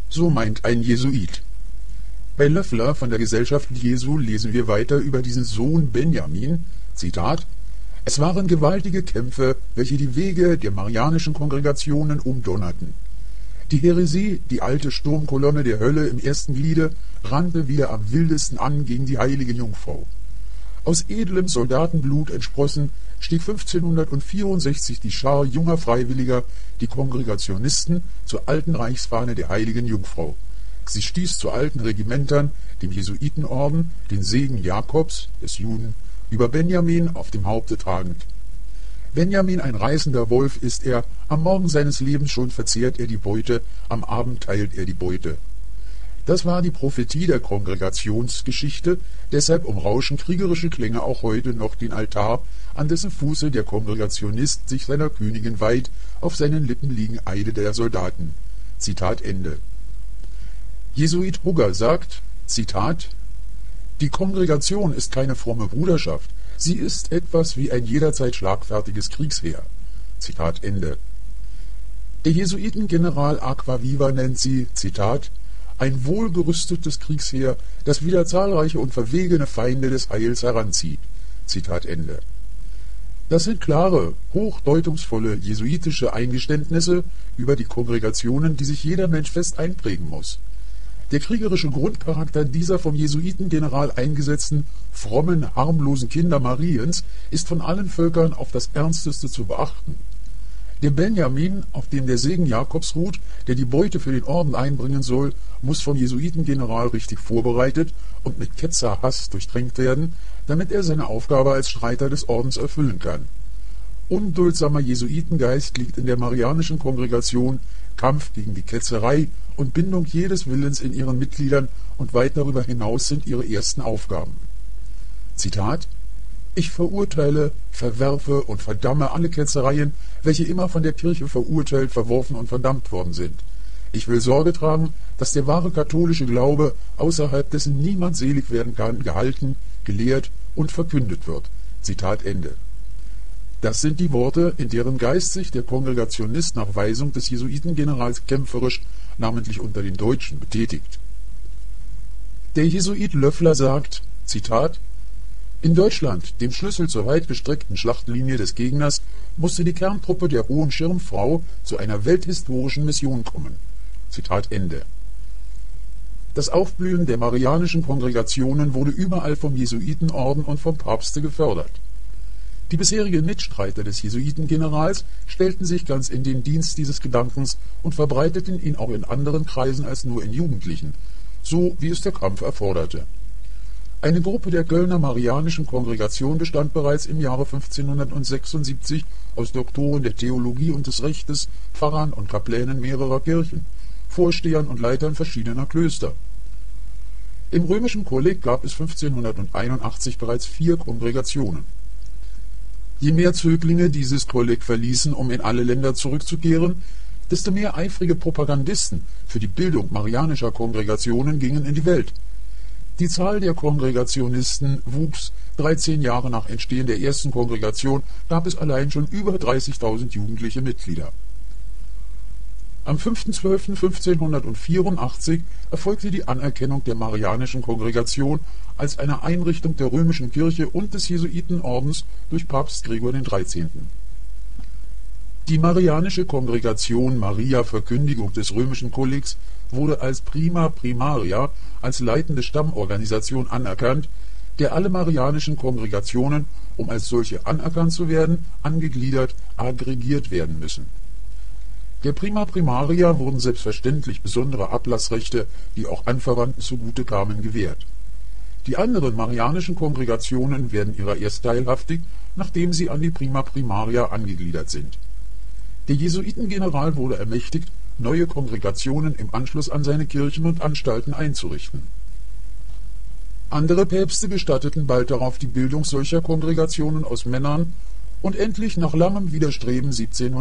So meint ein Jesuit. Bei Löffler von der Gesellschaft Jesu lesen wir weiter über diesen Sohn Benjamin, Zitat: Es waren gewaltige Kämpfe, welche die Wege der marianischen Kongregationen umdonnerten. Die Häresie, die alte Sturmkolonne der Hölle im ersten Gliede, rannte wieder am wildesten an gegen die heilige Jungfrau. Aus edlem Soldatenblut entsprossen, stieg 1564 die Schar junger Freiwilliger, die Kongregationisten, zur alten Reichsfahne der heiligen Jungfrau. Sie stieß zu alten Regimentern, dem Jesuitenorden, den Segen Jakobs, des Juden, über Benjamin auf dem Haupte tragend. Benjamin, ein reißender Wolf ist er, am Morgen seines Lebens schon verzehrt er die Beute, am Abend teilt er die Beute. Das war die Prophetie der Kongregationsgeschichte, deshalb umrauschen kriegerische Klänge auch heute noch den Altar, an dessen Fuße der Kongregationist sich seiner Königin weiht, auf seinen Lippen liegen Eide der Soldaten. Zitat Ende. Jesuit Hugger sagt, Zitat: Die Kongregation ist keine fromme Bruderschaft, sie ist etwas wie ein jederzeit schlagfertiges Kriegsheer. Zitat Ende. Der Jesuitengeneral Aquaviva nennt sie, Zitat, ein wohlgerüstetes Kriegsheer, das wieder zahlreiche und verwegene Feinde des Heils heranzieht. Zitat Ende. Das sind klare, hochdeutungsvolle jesuitische Eingeständnisse über die Kongregationen, die sich jeder Mensch fest einprägen muss. Der kriegerische Grundcharakter dieser vom Jesuitengeneral eingesetzten, frommen, harmlosen Kinder Mariens ist von allen Völkern auf das Ernsteste zu beachten. Der Benjamin, auf dem der Segen Jakobs ruht, der die Beute für den Orden einbringen soll, muss vom Jesuitengeneral richtig vorbereitet und mit Ketzerhass durchtränkt werden, damit er seine Aufgabe als Streiter des Ordens erfüllen kann. Unduldsamer Jesuitengeist liegt in der marianischen Kongregation, Kampf gegen die Ketzerei und Bindung jedes Willens in ihren Mitgliedern und weit darüber hinaus sind ihre ersten Aufgaben. Zitat: Ich verurteile, verwerfe und verdamme alle Ketzereien, welche immer von der Kirche verurteilt, verworfen und verdammt worden sind. Ich will Sorge tragen, dass der wahre katholische Glaube, außerhalb dessen niemand selig werden kann, gehalten, gelehrt und verkündet wird. Zitat Ende. Das sind die Worte, in deren Geist sich der Kongregationist nach Weisung des Jesuitengenerals kämpferisch, namentlich unter den Deutschen, betätigt. Der Jesuit Löffler sagt, Zitat: In Deutschland, dem Schlüssel zur weit gestreckten Schlachtlinie des Gegners, musste die Kerntruppe der Hohen Schirmfrau zu einer welthistorischen Mission kommen. Zitat Ende. Das Aufblühen der marianischen Kongregationen wurde überall vom Jesuitenorden und vom Papste gefördert. Die bisherigen Mitstreiter des Jesuitengenerals stellten sich ganz in den Dienst dieses Gedankens und verbreiteten ihn auch in anderen Kreisen als nur in Jugendlichen, so wie es der Kampf erforderte. Eine Gruppe der Kölner Marianischen Kongregation bestand bereits im Jahre 1576 aus Doktoren der Theologie und des Rechtes, Pfarrern und Kaplänen mehrerer Kirchen, Vorstehern und Leitern verschiedener Klöster. Im römischen Kolleg gab es 1581 bereits 4 Kongregationen. Je mehr Zöglinge dieses Kolleg verließen, um in alle Länder zurückzukehren, desto mehr eifrige Propagandisten für die Bildung marianischer Kongregationen gingen in die Welt. Die Zahl der Kongregationisten wuchs. 13 Jahre nach Entstehen der ersten Kongregation gab es allein schon über 30.000 jugendliche Mitglieder. Am 5.12.1584 erfolgte die Anerkennung der Marianischen Kongregation als eine Einrichtung der römischen Kirche und des Jesuitenordens durch Papst Gregor XIII. Die Marianische Kongregation Maria Verkündigung des römischen Kollegs wurde als Prima Primaria, als leitende Stammorganisation anerkannt, der alle marianischen Kongregationen, um als solche anerkannt zu werden, angegliedert, aggregiert werden müssen. Der Prima Primaria wurden selbstverständlich besondere Ablassrechte, die auch Anverwandten zugute kamen, gewährt. Die anderen marianischen Kongregationen werden ihrer erst teilhaftig, nachdem sie an die Prima Primaria angegliedert sind. Der Jesuitengeneral wurde ermächtigt, neue Kongregationen im Anschluss an seine Kirchen und Anstalten einzurichten. Andere Päpste gestatteten bald darauf die Bildung solcher Kongregationen aus Männern und endlich nach langem Widerstreben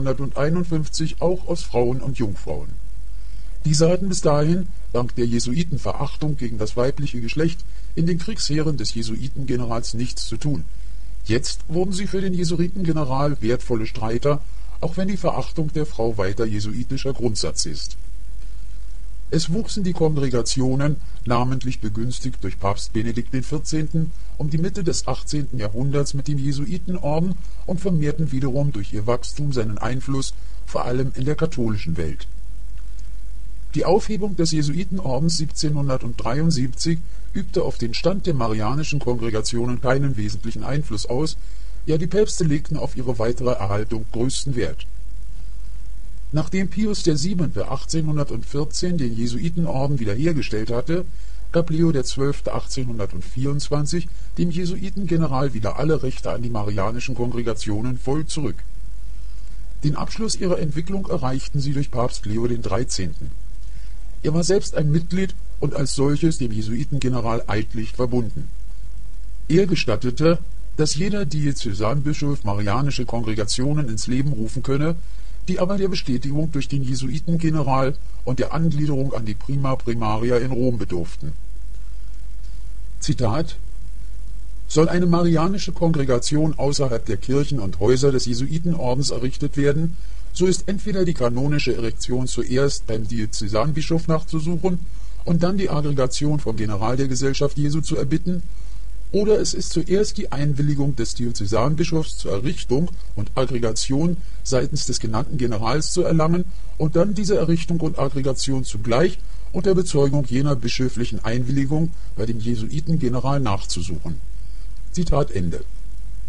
1751 auch aus Frauen und Jungfrauen. Diese hatten bis dahin, dank der Jesuitenverachtung gegen das weibliche Geschlecht, in den Kriegsheeren des Jesuitengenerals nichts zu tun. Jetzt wurden sie für den Jesuitengeneral wertvolle Streiter, auch wenn die Verachtung der Frau weiter jesuitischer Grundsatz ist. Es wuchsen die Kongregationen, namentlich begünstigt durch Papst Benedikt XIV., um die Mitte des 18. Jahrhunderts mit dem Jesuitenorden und vermehrten wiederum durch ihr Wachstum seinen Einfluss, vor allem in der katholischen Welt. Die Aufhebung des Jesuitenordens 1773 übte auf den Stand der marianischen Kongregationen keinen wesentlichen Einfluss aus, ja die Päpste legten auf ihre weitere Erhaltung größten Wert. Nachdem Pius VII. 1814 den Jesuitenorden wiederhergestellt hatte, gab Leo XII. 1824 dem Jesuitengeneral wieder alle Rechte an die marianischen Kongregationen voll zurück. Den Abschluss ihrer Entwicklung erreichten sie durch Papst Leo XIII. Er war selbst ein Mitglied und als solches dem Jesuitengeneral eidlich verbunden. Er gestattete, dass jeder Diözesanbischof marianische Kongregationen ins Leben rufen könne, die aber der Bestätigung durch den Jesuitengeneral und der Angliederung an die Prima Primaria in Rom bedurften. Zitat: Soll eine marianische Kongregation außerhalb der Kirchen und Häuser des Jesuitenordens errichtet werden, so ist entweder die kanonische Erektion zuerst beim Diözesanbischof nachzusuchen und dann die Aggregation vom General der Gesellschaft Jesu zu erbitten, oder es ist zuerst die Einwilligung des Diözesanbischofs zur Errichtung und Aggregation seitens des genannten Generals zu erlangen und dann diese Errichtung und Aggregation zugleich unter Bezeugung jener bischöflichen Einwilligung bei dem Jesuitengeneral nachzusuchen. Zitat Ende.